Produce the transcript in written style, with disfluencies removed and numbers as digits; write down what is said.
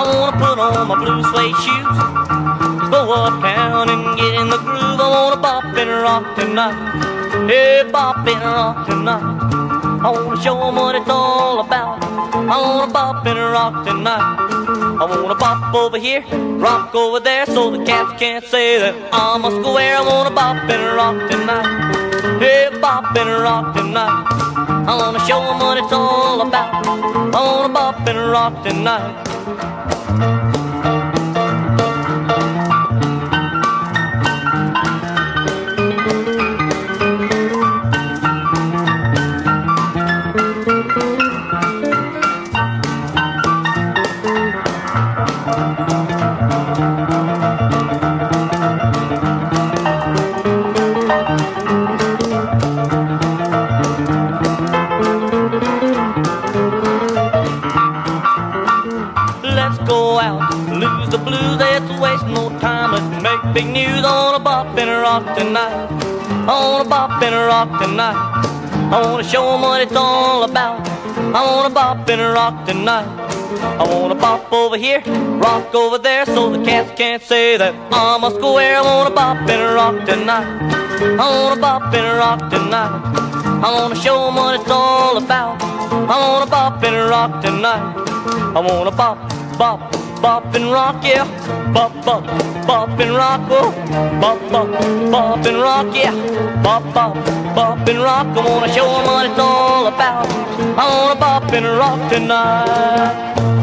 wanna put on my blue suede shoes, go uptown and get in the groove. I wanna bop and rock tonight, yeah, bop and rock tonight. I wanna show 'em what it's all about. I wanna bop and rock tonight. I wanna bop over here, rock over there, so the cats can't say that I must go where. I wanna bop and rock tonight, yeah, bop and rock tonight. I wanna show 'em what it's all about. I wanna bop and rock tonight. Let's go out, lose the blues, let's waste no time, let's make big news. I wanna bop and rock tonight, I wanna bop and rock tonight. I wanna show 'em what it's all about. I wanna bop and rock tonight. I wanna bop over here, rock over there, so the cats can't say that I must go where. I wanna bop and rock tonight, I wanna bop and rock tonight. I wanna show 'em what it's all about. I wanna bop and rock tonight. I wanna bop, bop, bop and rock, yeah. Bop, bop, bop and rock, oh. Bop, bop, bop and rock, yeah. Bop, bop, bop and rock. I wanna show 'em what it's all about. I wanna bop and rock tonight.